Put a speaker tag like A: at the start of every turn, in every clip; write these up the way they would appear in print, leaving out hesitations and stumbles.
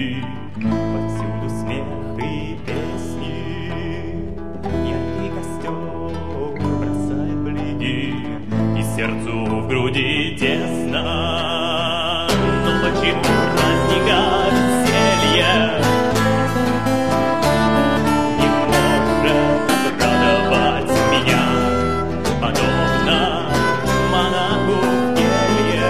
A: люди, повсюду смех и песни. Яркий костер бросает блики, и сердцу в груди тесно. Но почему праздника веселья не может обрадовать меня, подобно монаху в келье?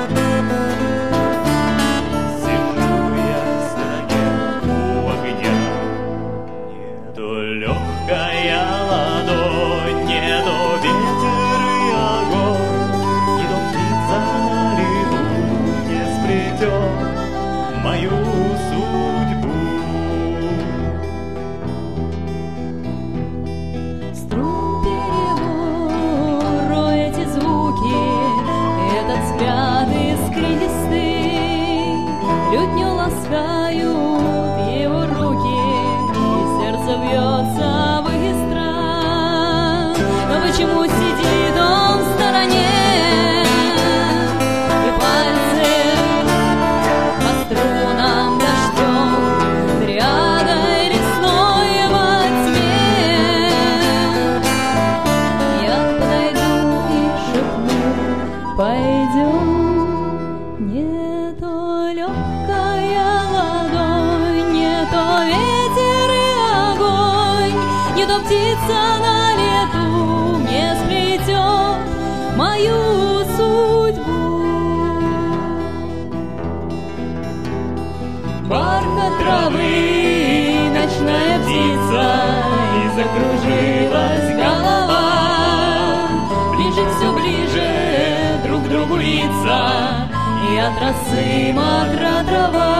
A: Сижу я в стороне у огня. Не то легкая ладонь, не то ветер и огонь, не то птица на лету не сплетет мою судьбу.
B: Струн перебор, эти звуки, этот взгляд искристый, лютню ласкают его руки, и сердце бьется быстро. Но почему сидит он в стороне, и пальцы по струнам дождем, триадой лесной во тьме? Я подойду и шепну: пойдем. Не то легкая ладонь, не то ветер и огонь, не то птица на лету не сплетет мою судьбу. Бархат травы, ночная птица, и закружилась голова. Ближе, все ближе, друг к другу лица, и от росы мокра трава.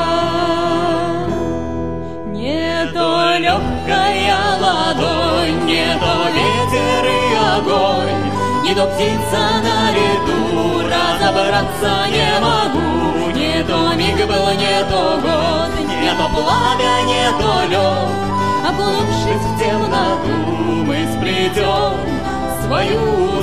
B: Не то легкая ладонь, не то ветер и огонь, не то птица на лету, разобраться не могу. Не то миг был, не то год, не то пламя, не то лед. Окунувшись в темноту, мы сплетем свою